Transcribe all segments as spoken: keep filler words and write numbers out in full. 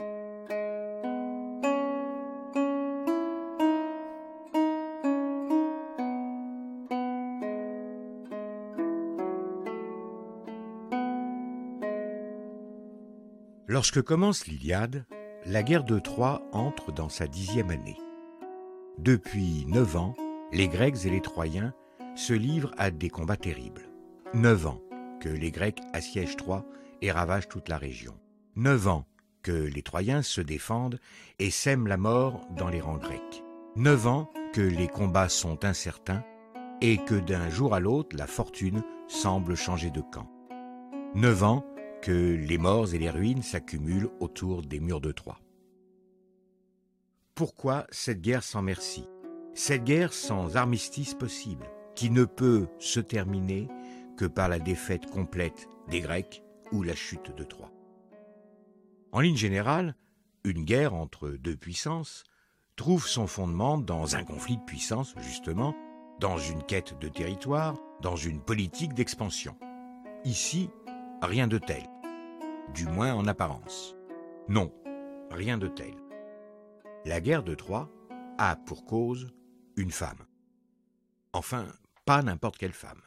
Lorsque commence l'Iliade, la guerre de Troie entre dans sa dixième année. Depuis neuf ans, les Grecs et les Troyens se livrent à des combats terribles. Neuf ans que les Grecs assiègent Troie et ravagent toute la région. Neuf ans que les Troyens se défendent et sèment la mort dans les rangs grecs. Neuf ans que les combats sont incertains et que d'un jour à l'autre, la fortune semble changer de camp. Neuf ans que les morts et les ruines s'accumulent autour des murs de Troie. Pourquoi cette guerre sans merci? Cette guerre sans armistice possible, qui ne peut se terminer que par la défaite complète des Grecs ou la chute de Troie. En ligne générale, une guerre entre deux puissances trouve son fondement dans un conflit de puissance, justement, dans une quête de territoire, dans une politique d'expansion. Ici, rien de tel, du moins en apparence. Non, rien de tel. La guerre de Troie a pour cause une femme. Enfin, pas n'importe quelle femme.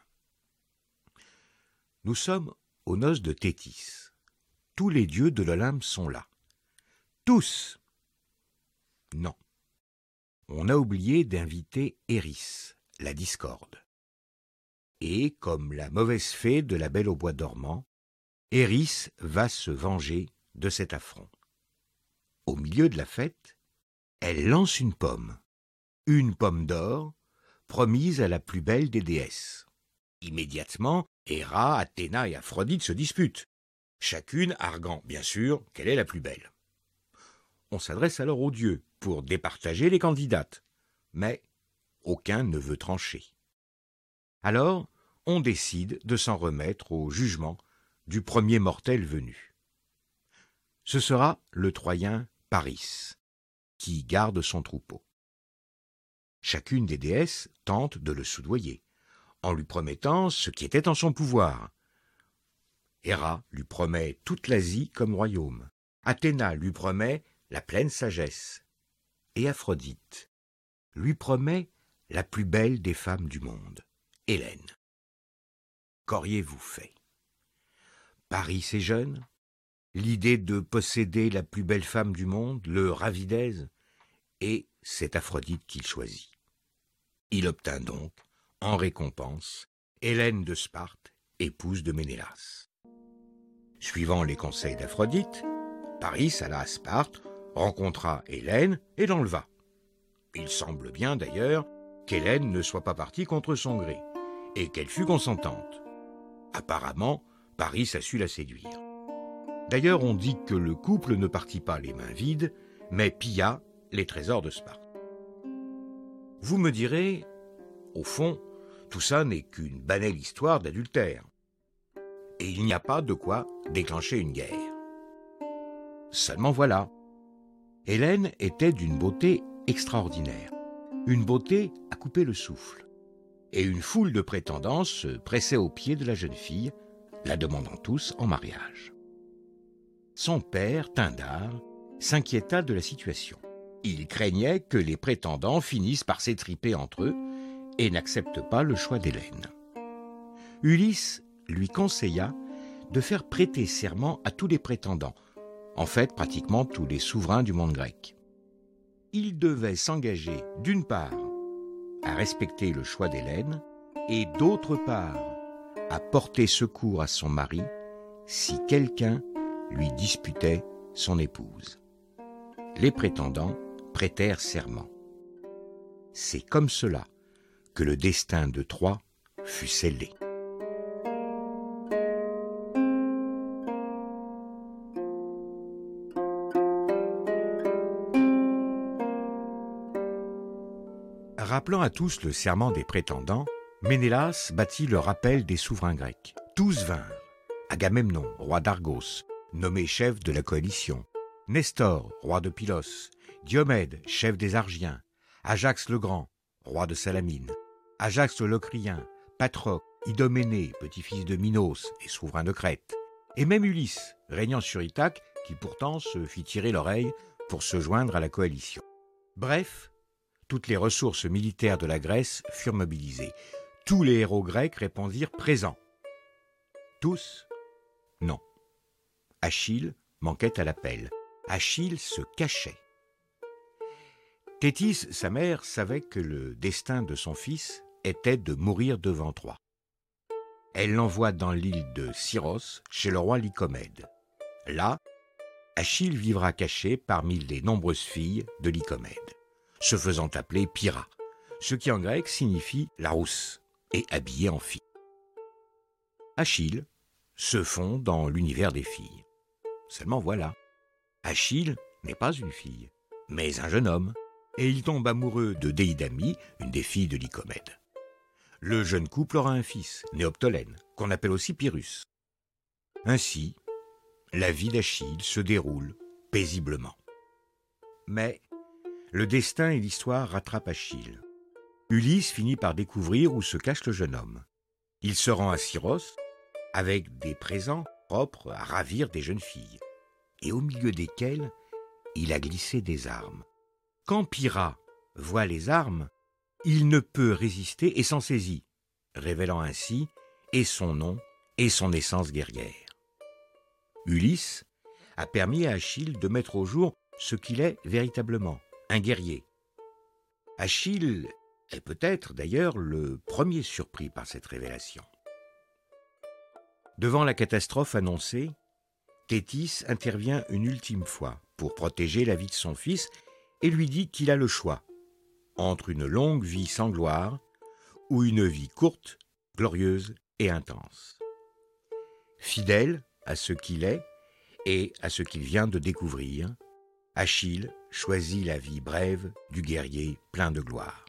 Nous sommes aux noces de Thétis. Tous les dieux de l'Olympe sont là. Tous. Non. On a oublié d'inviter Eris, la discorde. Et, comme la mauvaise fée de la Belle au bois dormant, Eris va se venger de cet affront. Au milieu de la fête, elle lance une pomme, une pomme d'or, promise à la plus belle des déesses. Immédiatement, Héra, Athéna et Aphrodite se disputent, chacune arguant, bien sûr, qu'elle est la plus belle. On s'adresse alors aux dieux pour départager les candidates, mais aucun ne veut trancher. Alors, on décide de s'en remettre au jugement du premier mortel venu. Ce sera le Troyen Paris, qui garde son troupeau. Chacune des déesses tente de le soudoyer, en lui promettant ce qui était en son pouvoir. Héra lui promet toute l'Asie comme royaume. Athéna lui promet la pleine sagesse. Et Aphrodite lui promet la plus belle des femmes du monde, Hélène. Qu'auriez-vous fait? Paris est jeune, l'idée de posséder la plus belle femme du monde le ravit d'aise, et c'est Aphrodite qu'il choisit. Il obtint donc, en récompense, Hélène de Sparte, épouse de Ménélas. Suivant les conseils d'Aphrodite, Paris alla à Sparte, rencontra Hélène et l'enleva. Il semble bien d'ailleurs qu'Hélène ne soit pas partie contre son gré, et qu'elle fût consentante. Apparemment, Paris a su la séduire. D'ailleurs, on dit que le couple ne partit pas les mains vides, mais pilla les trésors de Sparte. Vous me direz, au fond, tout ça n'est qu'une banale histoire d'adultère. Et il n'y a pas de quoi déclencher une guerre. Seulement voilà. Hélène était d'une beauté extraordinaire, une beauté à couper le souffle. Et une foule de prétendants se pressait aux pieds de la jeune fille, la demandant tous en mariage. Son père, Pindare, s'inquiéta de la situation. Il craignait que les prétendants finissent par s'étriper entre eux et n'acceptent pas le choix d'Hélène. Ulysse lui conseilla de faire prêter serment à tous les prétendants, en fait pratiquement tous les souverains du monde grec. Il devait s'engager d'une part à respecter le choix d'Hélène et d'autre part à porter secours à son mari si quelqu'un lui disputait son épouse. Les prétendants prêtèrent serment. C'est comme cela que le destin de Troie fut scellé. Rappelant à tous le serment des prétendants, Ménélas bâtit le rappel des souverains grecs. Tous vinrent. Agamemnon, roi d'Argos, nommé chef de la coalition. Nestor, roi de Pylos. Diomède, chef des Argiens. Ajax le Grand, roi de Salamine. Ajax le Locrien, Patrocle, Idoménée, petit-fils de Minos et souverain de Crète. Et même Ulysse, régnant sur Ithaque, qui pourtant se fit tirer l'oreille pour se joindre à la coalition. Bref, toutes les ressources militaires de la Grèce furent mobilisées. Tous les héros grecs répondirent présents. Tous? Non. Achille manquait à l'appel. Achille se cachait. Thétis, sa mère, savait que le destin de son fils était de mourir devant Troie. Elle l'envoie dans l'île de Scyros, chez le roi Lycomède. Là, Achille vivra caché parmi les nombreuses filles de Lycomède, se faisant appeler Pyrrha, ce qui en grec signifie la rousse, et habillé en fille. Achille se fond dans l'univers des filles. Seulement voilà, Achille n'est pas une fille, mais un jeune homme, et il tombe amoureux de Déidamie, une des filles de Lycomède. Le jeune couple aura un fils, Néoptolène, qu'on appelle aussi Pyrrhus. Ainsi, la vie d'Achille se déroule paisiblement. Mais le destin et l'histoire rattrapent Achille. Ulysse finit par découvrir où se cache le jeune homme. Il se rend à Scyros avec des présents propres à ravir des jeunes filles, et au milieu desquels il a glissé des armes. Quand Pyrrha voit les armes, il ne peut résister et s'en saisit, révélant ainsi et son nom et son essence guerrière. Ulysse a permis à Achille de mettre au jour ce qu'il est véritablement, un guerrier. Achille est peut-être d'ailleurs le premier surpris par cette révélation. Devant la catastrophe annoncée, Thétis intervient une ultime fois pour protéger la vie de son fils et lui dit qu'il a le choix entre une longue vie sans gloire ou une vie courte, glorieuse et intense. Fidèle à ce qu'il est et à ce qu'il vient de découvrir, Achille choisit la vie brève du guerrier plein de gloire.